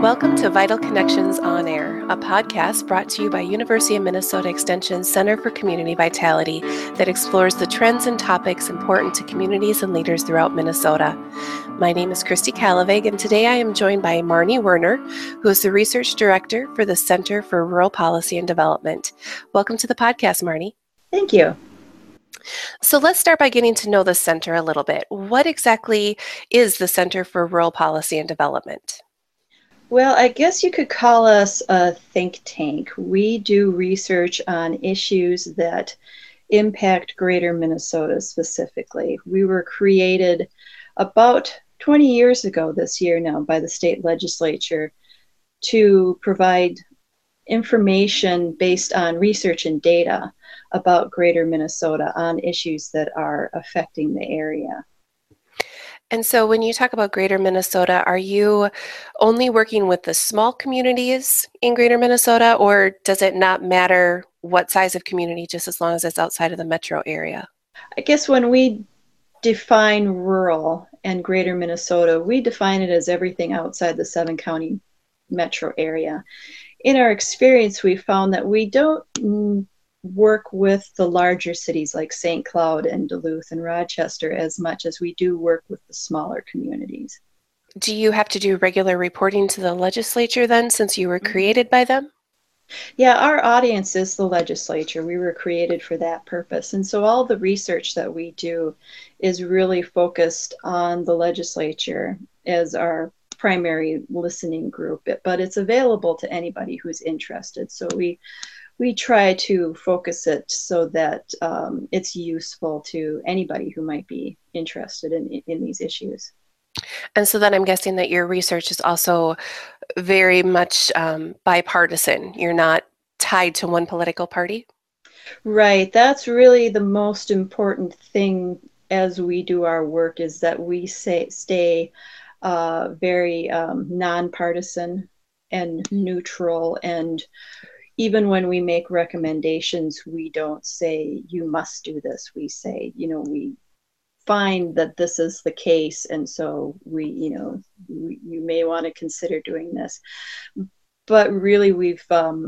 Welcome to Vital Connections On Air, a podcast brought to you by University of Minnesota Extension's Center for Community Vitality that explores the trends and topics important to communities and leaders throughout Minnesota. My name is Christy Calavig, and today I am joined by Marnie Werner, who is the Research Director for the Center for Rural Policy and Development. Welcome to the podcast, Marnie. Thank you. So let's start by getting to know the center a little bit. What exactly is the Center for Rural Policy and Development? Well, I guess you could call us a think tank. We do research on issues that impact Greater Minnesota specifically. We were created about 20 years ago this year now by the state legislature to provide information based on research and data about Greater Minnesota on issues that are affecting the area. And so when you talk about Greater Minnesota, are you only working with the small communities in Greater Minnesota, or does it not matter what size of community, just as long as it's outside of the metro area? I guess when we define rural and Greater Minnesota, we define it as everything outside the 7-county metro area. In our experience, we found that we don't work with the larger cities like St. Cloud and Duluth and Rochester as much as we do work with the smaller communities. Do you have to do regular reporting to the legislature then, since you were created by them? Yeah, our audience is the legislature. We were created for that purpose. And so all the research that we do is really focused on the legislature as our primary listening group, but it's available to anybody who's interested. So we try to focus it so that it's useful to anybody who might be interested in these issues. And so then I'm guessing that your research is also very much bipartisan. You're not tied to one political party? Right. That's really the most important thing as we do our work, is that we stay very nonpartisan and neutral. And even when we make recommendations, we don't say, you must do this. We say, we find that this is the case, and so you may want to consider doing this. But really, we've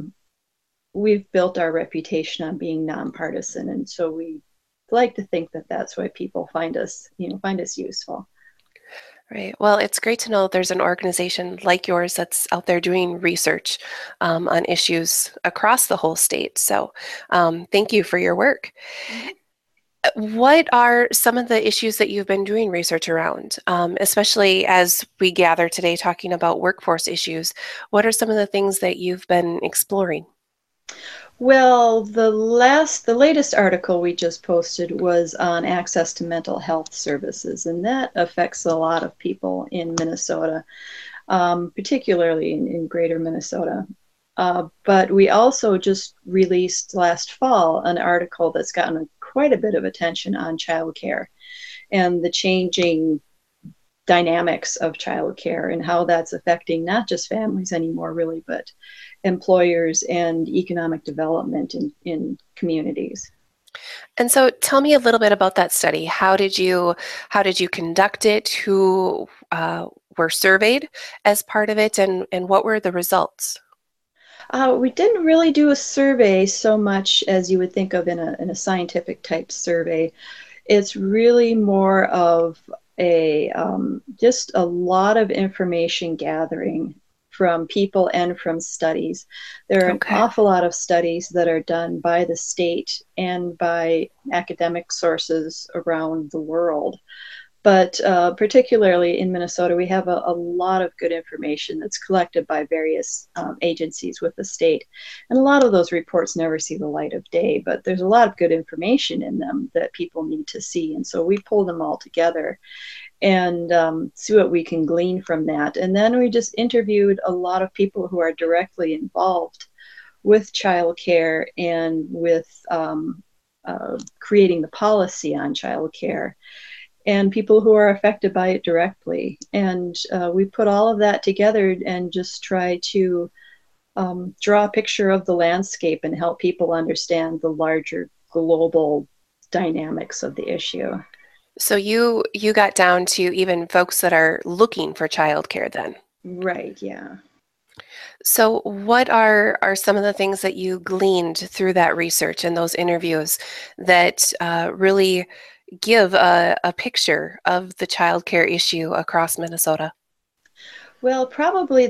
built our reputation on being nonpartisan, and so we like to think that that's why people find us useful. Right. Well, it's great to know there's an organization like yours that's out there doing research on issues across the whole state. So thank you for your work. What are some of the issues that you've been doing research around, especially as we gather today talking about workforce issues? What are some of the things that you've been exploring? Well, the latest article we just posted was on access to mental health services, and that affects a lot of people in Minnesota, particularly in Greater Minnesota. But we also just released last fall an article that's gotten quite a bit of attention on childcare and the changing dynamics of childcare and how that's affecting not just families anymore, really, but employers and economic development in communities. And so tell me a little bit about that study. How did you conduct it? Who were surveyed as part of it, and what were the results? We didn't really do a survey so much as you would think of in a scientific type survey. It's really more of just a lot of information gathering from people and from studies. There are an awful lot of studies that are done by the state and by academic sources around the world. But particularly in Minnesota, we have a lot of good information that's collected by various agencies with the state. And a lot of those reports never see the light of day, but there's a lot of good information in them that people need to see. And so we pull them all together and see what we can glean from that. And then we just interviewed a lot of people who are directly involved with childcare and with creating the policy on childcare, and people who are affected by it directly. And we put all of that together and just try to draw a picture of the landscape and help people understand the larger global dynamics of the issue. So you got down to even folks that are looking for childcare then? Right, yeah. So, what are some of the things that you gleaned through that research and those interviews that really give a picture of the childcare issue across Minnesota? Well, probably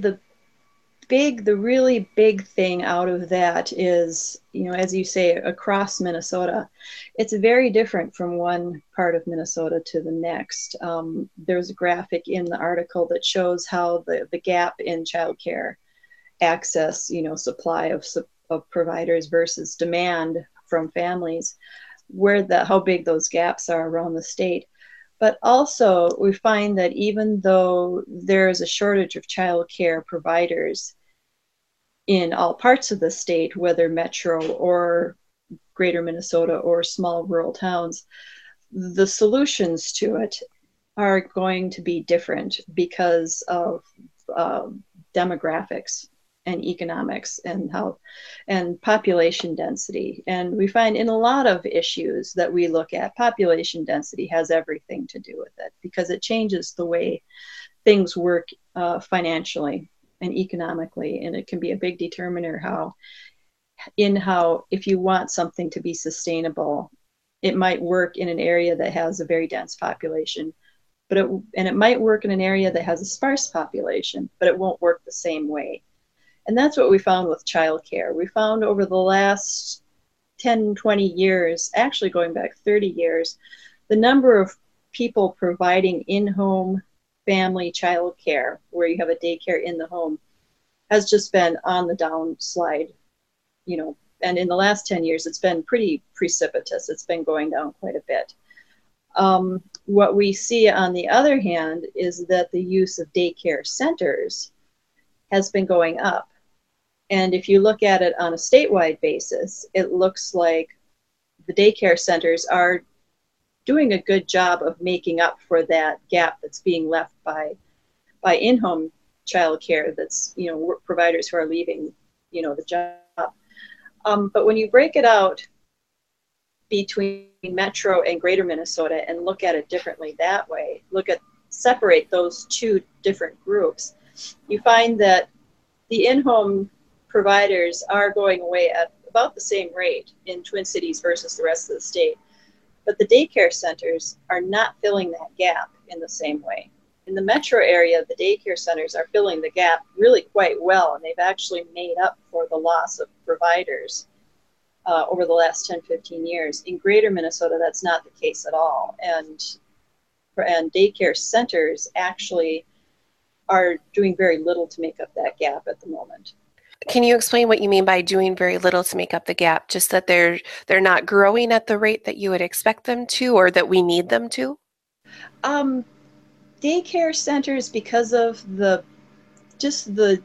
the really big thing out of that is, as you say, across Minnesota, it's very different from one part of Minnesota to the next. There's a graphic in the article that shows how the gap in childcare access, supply of providers versus demand from families, how big those gaps are around the state. But also, we find that even though there is a shortage of childcare providers in all parts of the state, whether metro or greater Minnesota or small rural towns, the solutions to it are going to be different because of uh, demographics and economics and population density. And we find in a lot of issues that we look at, population density has everything to do with it because it changes the way things work financially and economically, and it can be a big determiner how if you want something to be sustainable, it might work in an area that has a very dense population, it might work in an area that has a sparse population, but it won't work the same way. And that's what we found with childcare. We found over the last 10, 20 years, actually going back 30 years, the number of people providing in-home family childcare, where you have a daycare in the home, has just been on the downslide, and in the last 10 years, it's been pretty precipitous. It's been going down quite a bit. What we see, on the other hand, is that the use of daycare centers has been going up. And if you look at it on a statewide basis, it looks like the daycare centers are doing a good job of making up for that gap that's being left by in-home childcare. That's providers who are leaving the job. But when you break it out between Metro and Greater Minnesota and look at it differently that way, separate those two different groups, you find that the in-home providers are going away at about the same rate in Twin Cities versus the rest of the state. But the daycare centers are not filling that gap in the same way. In the metro area, the daycare centers are filling the gap really quite well, and they've actually made up for the loss of providers over the last 10, 15 years. In greater Minnesota, that's not the case at all. And daycare centers actually are doing very little to make up that gap at the moment. Can you explain what you mean by doing very little to make up the gap? Just that they're not growing at the rate that you would expect them to, or that we need them to? Um, Daycare centers, because of the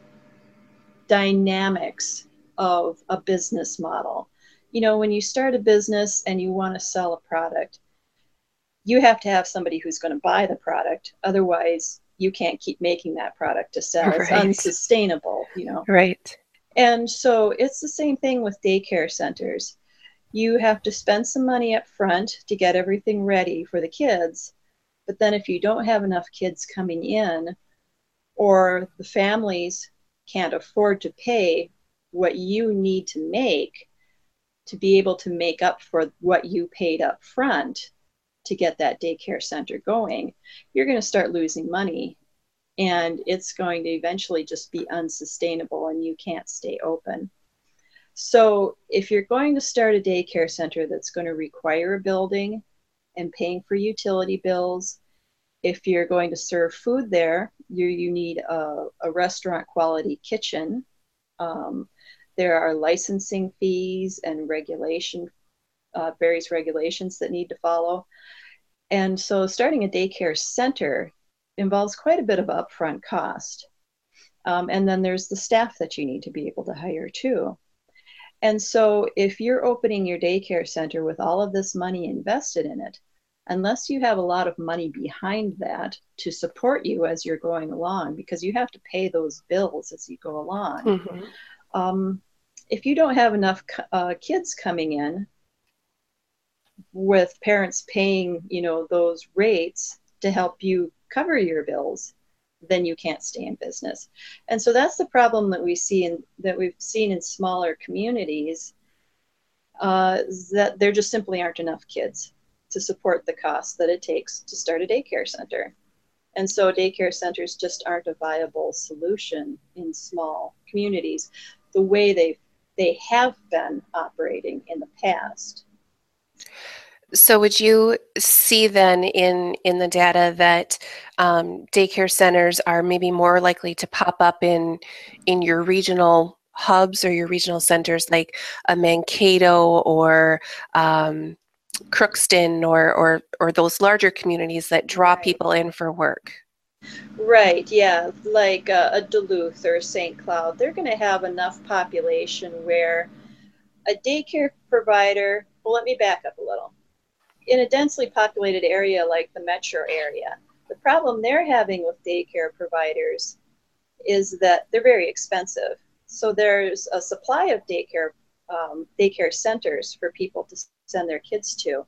dynamics of a business model. When you start a business and you want to sell a product, you have to have somebody who's going to buy the product. Otherwise, you can't keep making that product to sell. It's Right. unsustainable. Right. And so it's the same thing with daycare centers. You have to spend some money up front to get everything ready for the kids. But then if you don't have enough kids coming in, or the families can't afford to pay what you need to make to be able to make up for what you paid up front to get that daycare center going, you're going to start losing money, and it's going to eventually just be unsustainable and you can't stay open. So if you're going to start a daycare center that's going to require a building and paying for utility bills, if you're going to serve food there, you need a restaurant quality kitchen. There are licensing fees and various regulations that need to follow. And so starting a daycare center involves quite a bit of upfront cost. And then there's the staff that you need to be able to hire too. And so if you're opening your daycare center with all of this money invested in it, unless you have a lot of money behind that to support you as you're going along, because you have to pay those bills as you go along, if you don't have enough kids coming in with parents paying, those rates to help you cover your bills, then you can't stay in business. And so that's the problem that we've seen in smaller communities, that there just simply aren't enough kids to support the cost that it takes to start a daycare center. And so daycare centers just aren't a viable solution in small communities the way they have been operating in the past. So would you see then in the data that daycare centers are maybe more likely to pop up in your regional hubs or your regional centers like a Mankato or Crookston or those larger communities that draw Right. people in for work? Right, yeah, like a Duluth or St. Cloud, they're going to have enough population where a daycare provider, well, let me back up a little. In a densely populated area like the metro area, the problem they're having with daycare providers is that they're very expensive. So there's a supply of daycare centers for people to send their kids to,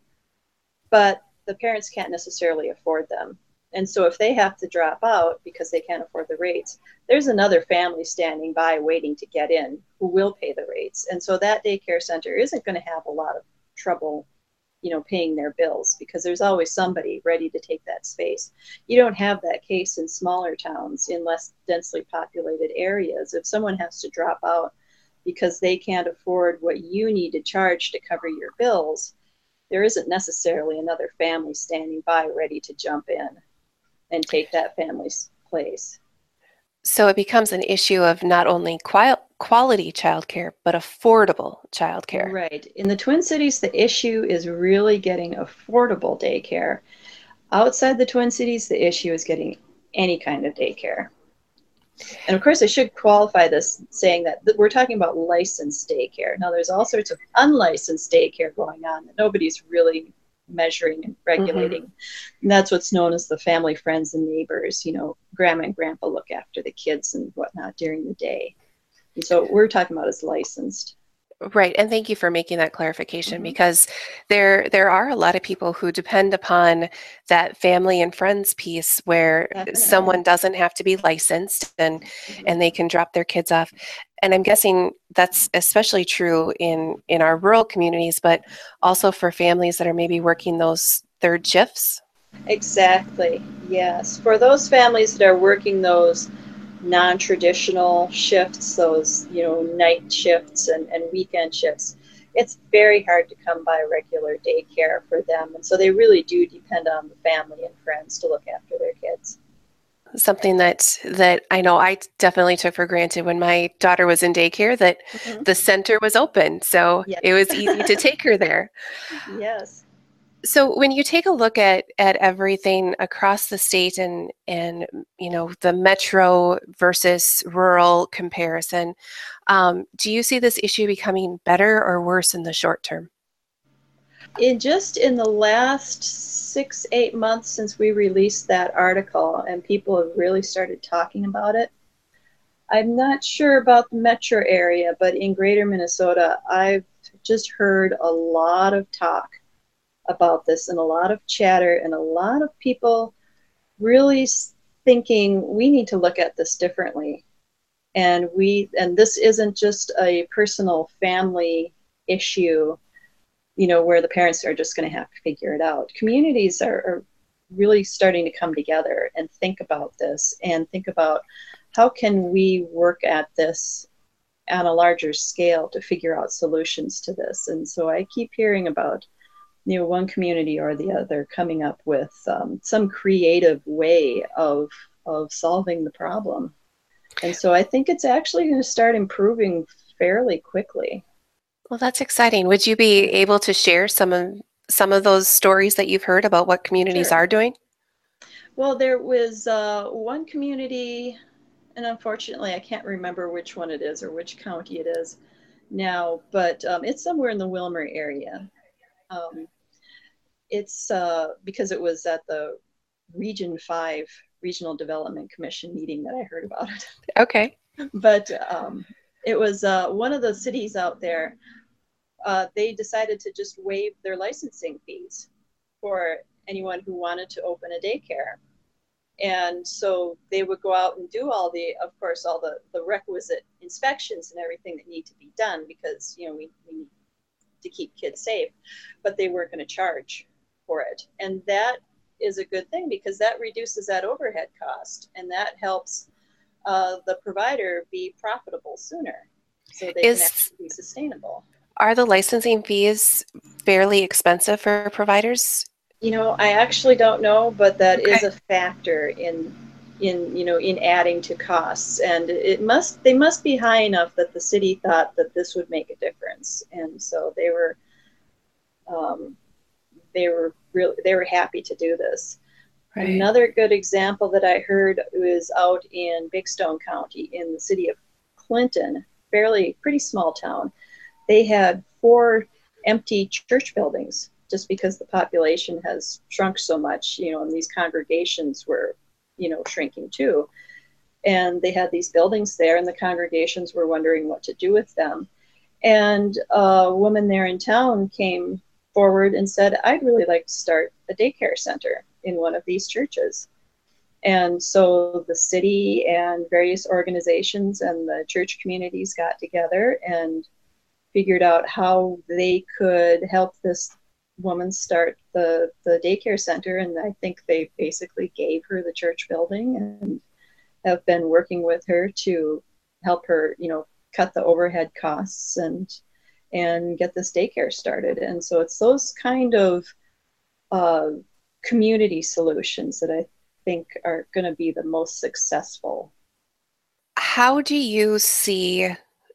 but the parents can't necessarily afford them. And so if they have to drop out because they can't afford the rates, there's another family standing by waiting to get in who will pay the rates. And so that daycare center isn't going to have a lot of trouble, paying their bills because there's always somebody ready to take that space. You don't have that case in smaller towns, in less densely populated areas. If someone has to drop out because they can't afford what you need to charge to cover your bills, there isn't necessarily another family standing by ready to jump in and take that family's place. So it becomes an issue of not only quality childcare, but affordable childcare. Right. In the Twin Cities, the issue is really getting affordable daycare. Outside the Twin Cities, the issue is getting any kind of daycare. And of course, I should qualify this saying that we're talking about licensed daycare. Now, there's all sorts of unlicensed daycare going on that nobody's really measuring and Mm-hmm. regulating. And that's what's known as the family, friends, and neighbors. Grandma and grandpa look after the kids and whatnot during the day. And so what we're talking about is licensed. Right, and thank you for making that clarification Mm-hmm. because there are a lot of people who depend upon that family and friends piece where Definitely. someone doesn't have to be licensed Mm-hmm. and they can drop their kids off. And I'm guessing that's especially true in our rural communities, but also for families that are maybe working those third shifts. Exactly. Yes. For those families that are working those non-traditional shifts, those, night shifts and weekend shifts, it's very hard to come by regular daycare for them. And so they really do depend on the family and friends to look after their kids. Something that I know I definitely took for granted when my daughter was in daycare that Mm-hmm. the center was open, so Yes. it was easy to take her there. Yes. So when you take a look at everything across the state and the metro versus rural comparison, do you see this issue becoming better or worse in the short term? In the last 6, 8 months since we released that article and people have really started talking about it, I'm not sure about the metro area, but in greater Minnesota, I've just heard a lot of talk about this and a lot of chatter and a lot of people really thinking we need to look at this differently. And this isn't just a personal family issue, where the parents are just going to have to figure it out. Communities are really starting to come together and think about this and think about how can we work at this on a larger scale to figure out solutions to this. And so I keep hearing about one community or the other coming up with some creative way of solving the problem. And so I think it's actually going to start improving fairly quickly. Well, that's exciting. Would you be able to share some of those stories that you've heard about what communities Sure. are doing? Well, there was one community, and unfortunately, I can't remember which one it is or which county it is now, but it's somewhere in the Wilmer area. Um, it's because it was at the Region 5 Regional Development Commission meeting that I heard about it. Okay. But it was one of the cities out there. They decided to just waive their licensing fees for anyone who wanted to open a daycare. And so they would go out and do all the, of course, all the requisite inspections and everything that need to be done, because, you know, we need to keep kids safe, but they weren't going to charge for it. And that is a good thing, because that reduces that overhead cost, and that helps the provider be profitable sooner, so they can Is actually be sustainable. Are the licensing fees fairly expensive for providers? You know, I actually don't know, but that Okay. is a factor in you know, in adding to costs, and they must be high enough that the city thought that this would make a difference, and so um, they were happy to do this. Right. Another good example that I heard was out in Big Stone County in the city of Clinton, pretty small town. They had 4 empty church buildings just because the population has shrunk so much, you know, and these congregations were, you know, shrinking too. And they had these buildings there, and the congregations were wondering what to do with them. And a woman there in town came forward and said, I'd really like to start a daycare center in one of these churches. And so the city and various organizations and the church communities got together and figured out how they could help this woman start the daycare center. And I think they basically gave her the church building and have been working with her to help her, you know, cut the overhead costs and get this daycare started. And so it's those kind of uh, community solutions that I think are going to be the most successful. How do you see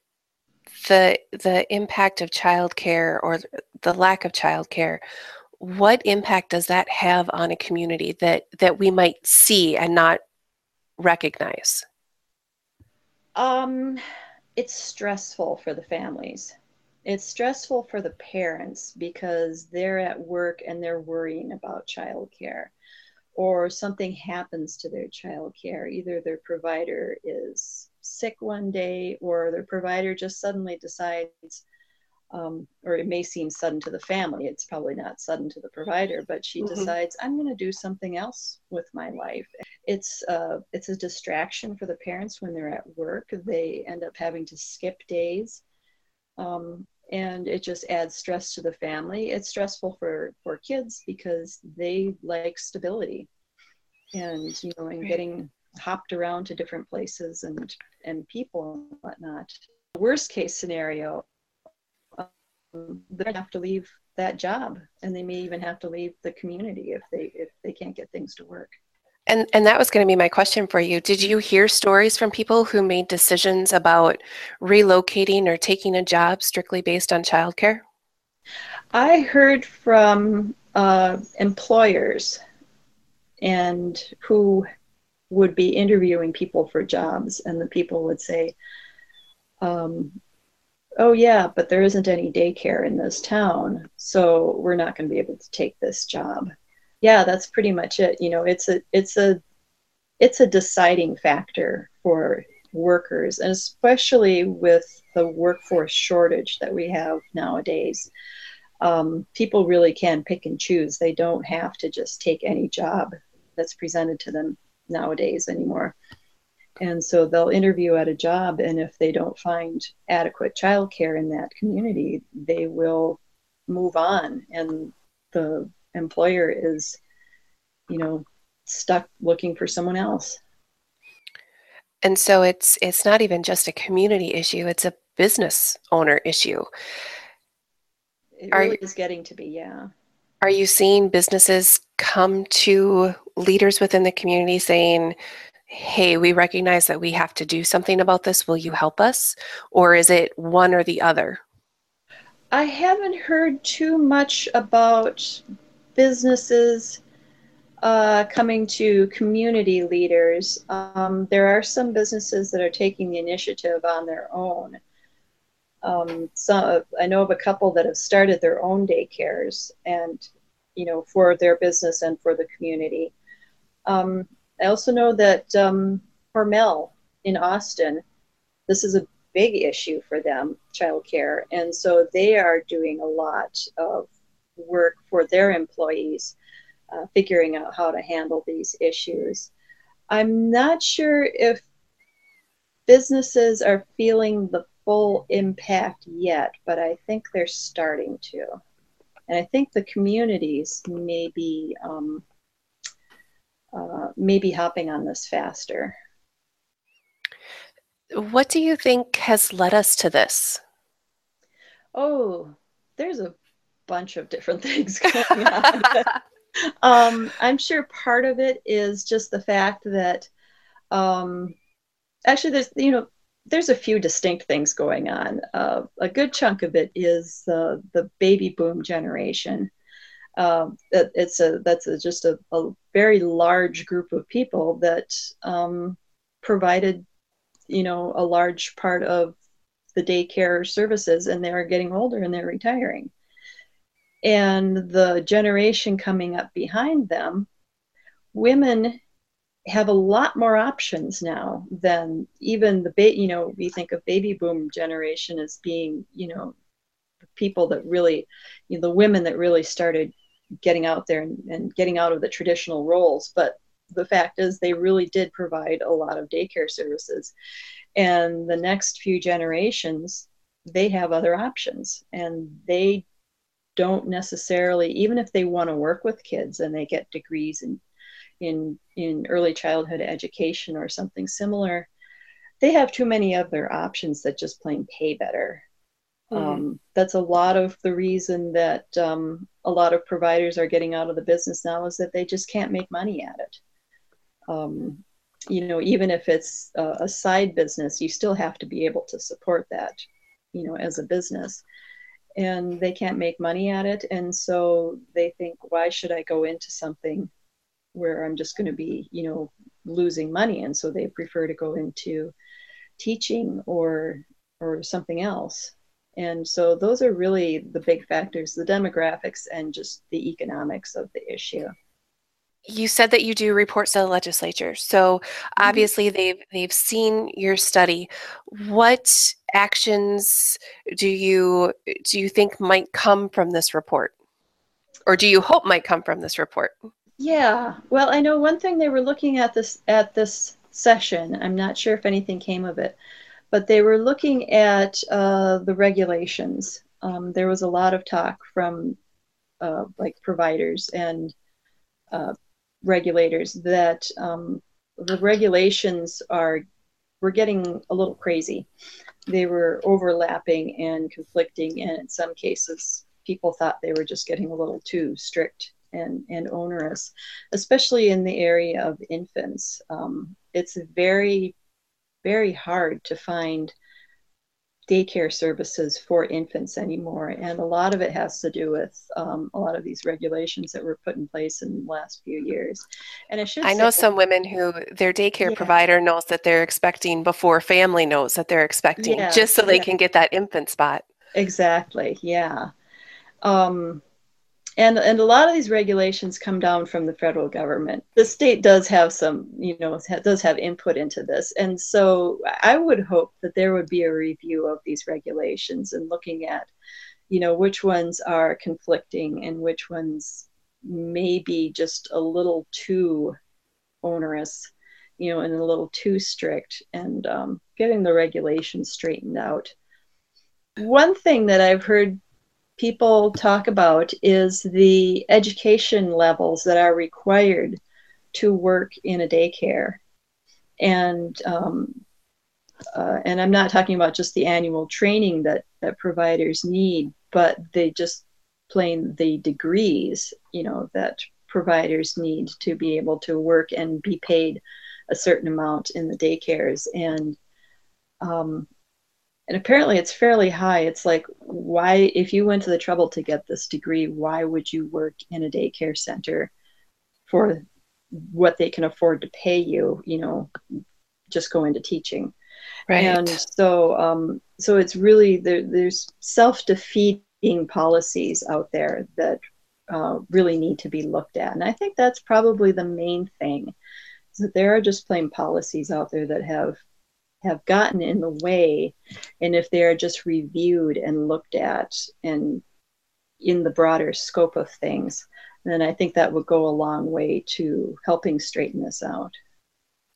the impact of childcare or the lack of childcare? What impact does that have on a community that we might see and not recognize? Um, it's stressful for the families. It's stressful for the parents because they're at work and they're worrying about childcare, or something happens to their childcare. Either their provider is sick one day, or their provider just suddenly decides, or it may seem sudden to the family. It's probably not sudden to the provider, but she Mhm. decides, I'm going to do something else with my life. It's a distraction for the parents when they're at work. They end up having to skip days, and it just adds stress to the family. It's stressful for kids because they like stability, and, you know, and Right. getting hopped around to different places and people and whatnot. Worst case scenario, they're going to have to leave that job, and they may even have to leave the community if they can't get things to work. And that was going to be my question for you. Did you hear stories from people who made decisions about relocating or taking a job strictly based on childcare? I heard from employers and who would be interviewing people for jobs, and the people would say, um, oh yeah, but there isn't any daycare in this town, so we're not going to be able to take this job. Yeah, that's pretty much it. You know, it's a deciding factor for workers, and especially with the workforce shortage that we have nowadays. People really can pick and choose. They don't have to just take any job that's presented to them nowadays anymore. And so they'll interview at a job, and if they don't find adequate childcare in that community, they will move on. And the employer is, you know, stuck looking for someone else. And so it's not even just a community issue, it's a business owner issue. It Are really is getting to be, yeah. are you seeing businesses come to leaders within the community saying, "Hey, we recognize that we have to do something about this. Will you help us?" Or is it one or the other? I haven't heard too much about businesses coming to community leaders. There are some businesses that are taking the initiative on their own. I know of a couple that have started their own daycares, and, you know, for their business and for the community. I also know that Hormel in Austin, this is a big issue for them, childcare, and so they are doing a lot of work for their employees, figuring out how to handle these issues. I'm not sure if businesses are feeling the full impact yet, but I think they're starting to. And I think the communities may be hopping on this faster. What do you think has led us to this? Oh, there's a bunch of different things going on. I'm sure part of it is just the fact that um, actually there's a few distinct things going on. A good chunk of it is the baby boom generation. Just a very large group of people that provided a large part of the daycare services, and they're getting older and they're retiring. And the generation coming up behind them, women have a lot more options now than even we think of baby boom generation as being, the people that really, the women that really started getting out there and getting out of the traditional roles. But the fact is they really did provide a lot of daycare services. And the next few generations, they have other options, and they don't necessarily, even if they want to work with kids and they get degrees in early childhood education or something similar, they have too many other options that just plain pay better. Mm. That's a lot of the reason that a lot of providers are getting out of the business now, is that they just can't make money at it. Um, Even if it's a side business, you still have to be able to support that, as a business. And they can't make money at it. And so they think, why should I go into something where I'm just going to be, losing money? And so they prefer to go into teaching or something else. And so those are really the big factors, the demographics and just the economics of the issue. You said that you do reports to the legislature. So Mm-hmm. obviously they've seen your study. What actions do you think might come from this report? Or do you hope might come from this report? Yeah, well, I know one thing they were looking at this session. I'm not sure if anything came of it, but they were looking at the regulations. There was a lot of talk from like providers and uh, regulators that the regulations were getting a little crazy. They were overlapping and conflicting, and in some cases, people thought they were just getting a little too strict and onerous, especially in the area of infants. It's very, very hard to find daycare services for infants anymore. And a lot of it has to do with a lot of these regulations that were put in place in the last few years. And I should I say, know some women who their daycare yeah, provider knows that they're expecting before family knows that they're expecting, just yes, so they yeah, can get that infant spot. exactly, yeah. Um, and a lot of these regulations come down from the federal government. The state does have some, does have input into this. And so I would hope that there would be a review of these regulations and looking at, which ones are conflicting and which ones may be just a little too onerous, and a little too strict, and getting the regulations straightened out. One thing that I've heard people talk about is the education levels that are required to work in a daycare. And and I'm not talking about just the annual training that providers need, but they just plain the degrees, that providers need to be able to work and be paid a certain amount in the daycares. Um, and apparently it's fairly high. It's like, why, if you went to the trouble to get this degree, why would you work in a daycare center for what they can afford to pay you, just go into teaching? And Right. so it's really there's self-defeating policies out there that really need to be looked at. And I think that's probably the main thing, is that there are just plain policies out there that have gotten in the way. And if they're just reviewed and looked at and in the broader scope of things, then I think that would go a long way to helping straighten this out.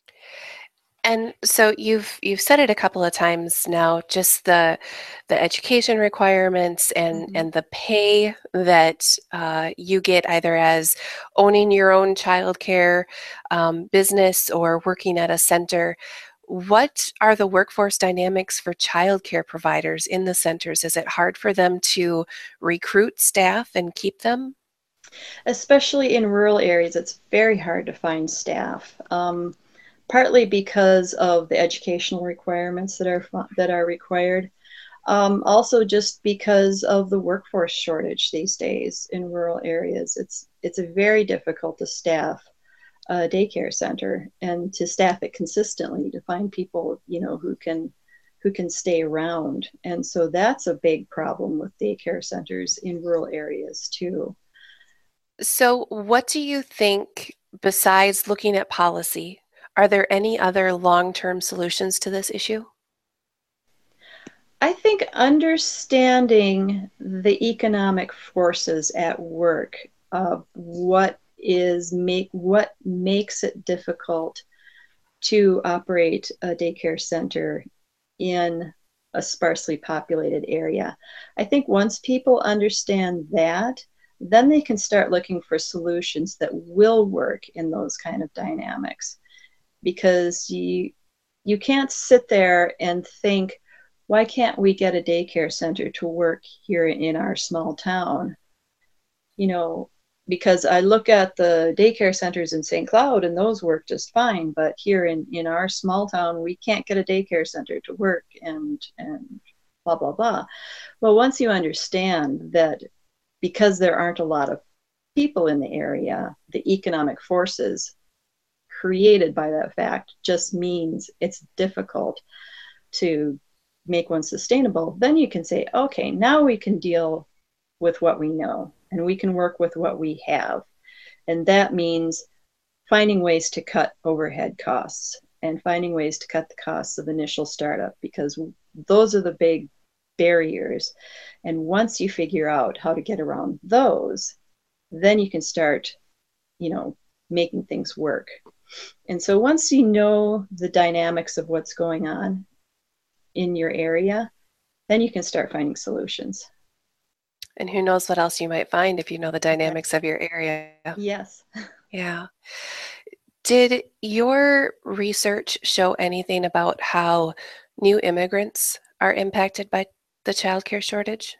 And so you've said it a couple of times now, just the education requirements Mhm. and the pay that you get either as owning your own childcare business or working at a center. What are the workforce dynamics for childcare providers in the centers? Is it hard for them to recruit staff and keep them? Especially in rural areas, it's very hard to find staff. Partly because of the educational requirements that are required. Also, just because of the workforce shortage these days in rural areas, it's a very difficult to staff a daycare center and to staff it consistently to find people who can stay around. And so that's a big problem with daycare centers in rural areas too. So, what do you think, besides looking at policy, are there any other long-term solutions to this issue? I think understanding the economic forces at work, what makes it difficult to operate a daycare center in a sparsely populated area. I think once people understand that, then they can start looking for solutions that will work in those kind of dynamics, because you can't sit there and think, why can't we get a daycare center to work here in our small town? You know, because I look at the daycare centers in St. Cloud and those work just fine, but here in our small town, we can't get a daycare center to work, and blah blah blah. Well, once you understand that, because there aren't a lot of people in the area, the economic forces created by that fact just means it's difficult to make one sustainable, then you can say, okay, now we can deal with what we know and we can work with what we have. And that means finding ways to cut overhead costs and finding ways to cut the costs of initial startup, because those are the big barriers. And once you figure out how to get around those, then you can start, you know, making things work. And so once you know the dynamics of what's going on in your area, then you can start finding solutions. And who knows what else you might find if you know the Right. dynamics of your area. Yes. Yeah. Did your research show anything about how new immigrants are impacted by the childcare shortage?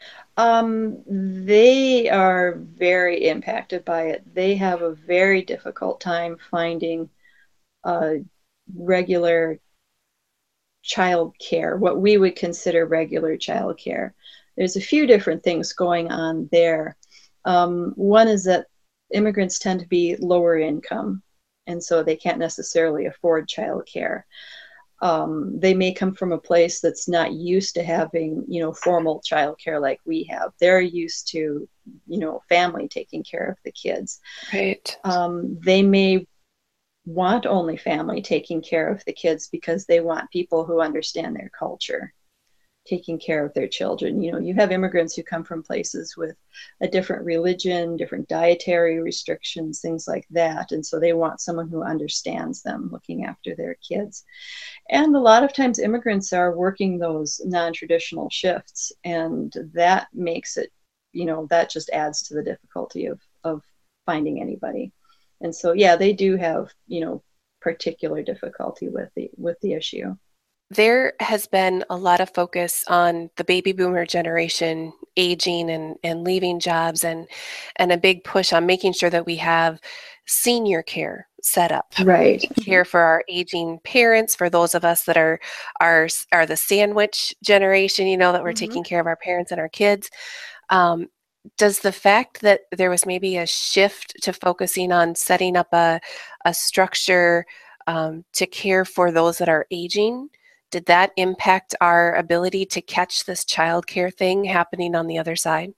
They are very impacted by it. They have a very difficult time finding uh, regular child care, what we would consider regular child care. There's a few different things going on there. One is that immigrants tend to be lower income, and so they can't necessarily afford child care. They may come from a place that's not used to having, formal childcare like we have. They're used to, family taking care of the kids. Right. They may want only family taking care of the kids because they want people who understand their culture taking care of their children. You have immigrants who come from places with a different religion, different dietary restrictions, things like that. And so they want someone who understands them looking after their kids. And a lot of times immigrants are working those non-traditional shifts, and that makes it, that just adds to the difficulty of finding anybody. And so, yeah, they do have, particular difficulty with the issue. There has been a lot of focus on the baby boomer generation aging and leaving jobs and a big push on making sure that we have senior care set up. Right. Care for our aging parents, for those of us that are the sandwich generation, that we're Mm-hmm. taking care of our parents and our kids. Um, does the fact that there was maybe a shift to focusing on setting up a structure to care for those that are aging, did that impact our ability to catch this childcare thing happening on the other side?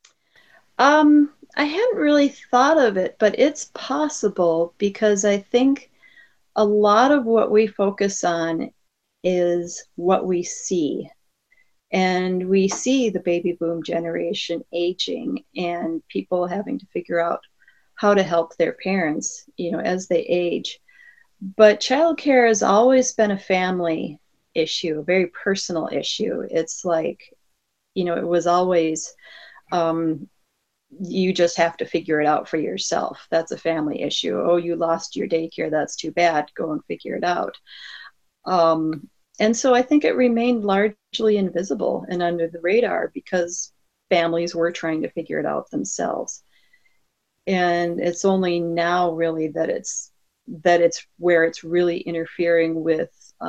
I hadn't really thought of it, but it's possible, because I think a lot of what we focus on is what we see. And we see the baby boom generation aging and people having to figure out how to help their parents, as they age. But childcare has always been a family issue, a very personal issue. It's like, it was always, um, you just have to figure it out for yourself. That's a family issue. Oh, you lost your daycare. That's too bad. Go and figure it out. Um, and so I think it remained largely invisible and under the radar because families were trying to figure it out themselves. And it's only now really that it's where it's really interfering with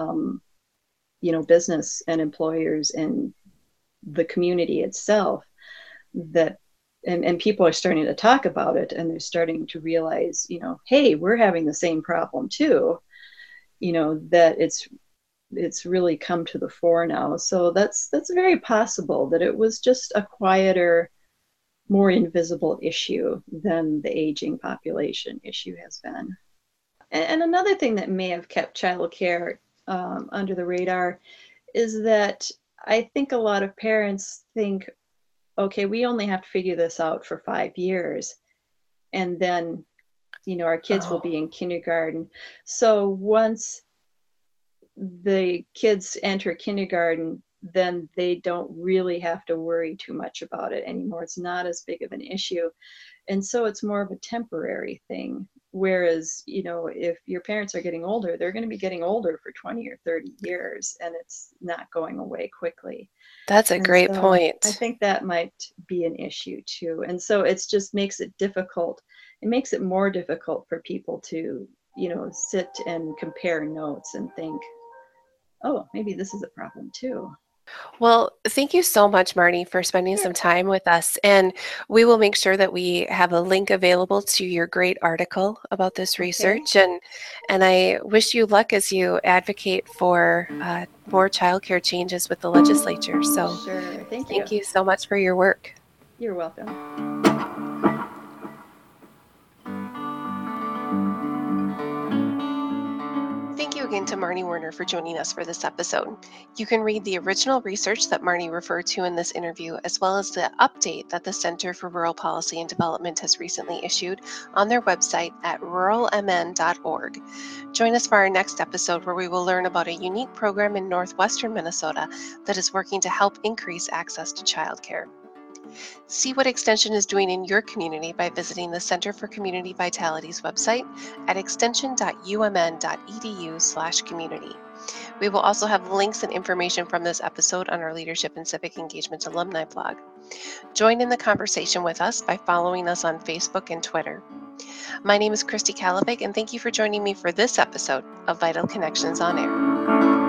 business and employers and the community itself, that and people are starting to talk about it, and they're starting to realize, hey, we're having the same problem too, that it's really come to the fore now. So that's very possible that it was just a quieter, more invisible issue than the aging population issue has been. And another thing that may have kept childcare under the radar is that I think a lot of parents think, okay, we only have to figure this out for 5 years, and then, our kids will Oh, be in kindergarten. So once the kids enter kindergarten, then they don't really have to worry too much about it anymore. It's not as big of an issue. And so it's more of a temporary thing. Whereas, if your parents are getting older, they're going to be getting older for 20 or 30 years, and it's not going away quickly. that's a And great so I point. think that might be an issue too. And so it's just makes it difficult. It makes it more difficult for people to, sit and compare notes and think, oh, maybe this is a problem too. Well, thank you so much, Marnie, for spending Sure. some time with us. And we will make sure that we have a link available to your great article about this Okay. research. And I wish you luck as you advocate for more childcare changes with the legislature. So Sure. Thank you. thank you so much for your work. You're welcome. Thank you again to Marnie Werner for joining us for this episode. You can read the original research that Marnie referred to in this interview, as well as the update that the Center for Rural Policy and Development has recently issued on their website at ruralmn.org. Join us for our next episode, where we will learn about a unique program in northwestern Minnesota that is working to help increase access to childcare. See what Extension is doing in your community by visiting the Center for Community Vitality's website at extension.umn.edu/community. We will also have links and information from this episode on our Leadership and Civic Engagement alumni blog. Join in the conversation with us by following us on Facebook and Twitter. My name is Christy Kalavik, and thank you for joining me for this episode of Vital Connections on Air.